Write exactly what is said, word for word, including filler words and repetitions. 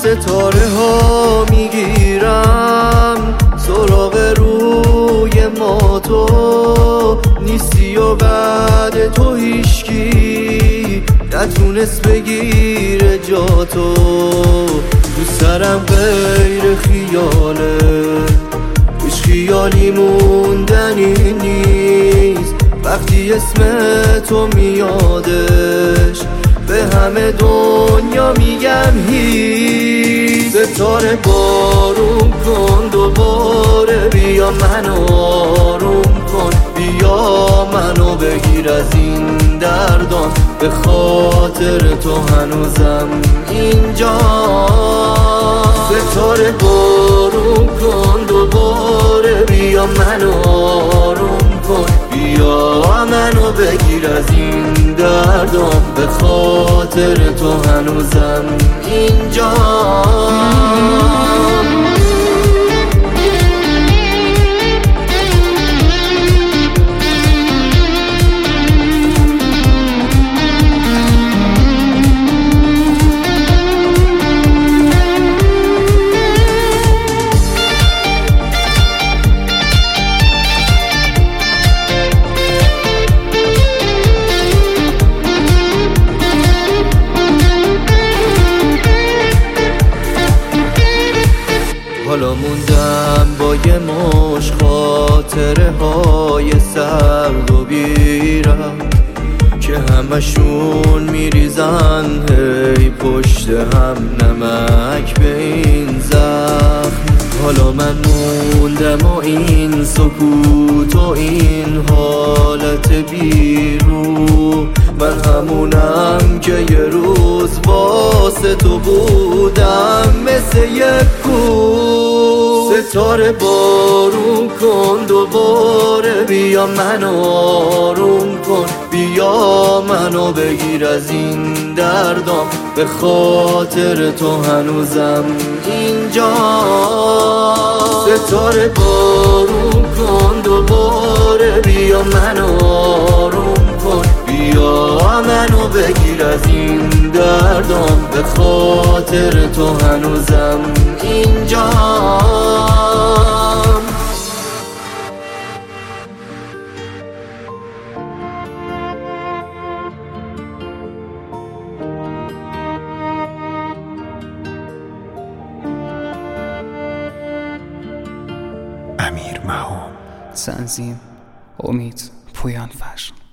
ستاره ها میگیرم سراغ روی ما، تو نیستی و بعد تو هیچکی نتونست بگیره جا تو. تو سرم غیر خیاله، هیچ خیالی موندنی نیست وقتی اسم تو میادش، به همه دنیا میگم هیچ. ستاره بارون کن دوباره، بیا منو آروم کن، بیا منو بگیر از این دردام، به خاطر تو هنوزم اینجا. ستاره بارون کن دوباره، بیا منو آروم کن، بیا منو بگیر از این دردام، به خاطر تو هنوزم اینجا. حالا موندم با یه مش خاطره های سرد و بیرم که همشون میریزن هی پشت هم نمک به این زخم. حالا من موندم و این سکوت و این حالت بیرو، من همونم که یه روز واسه تو بودم مثل یک کو. ستاره بارون کن دوباره، بیا منو آروم کن، بیا منو بگیر از این دردام، به خاطر تو هنوزم اینجا. ستاره بارون کن دوباره، بیا منو آروم کن، بیا منو بگیر از این دردام، به خاطر تو هنوزم اینجا. امیر مهام. تنظیم امید پویان فشن.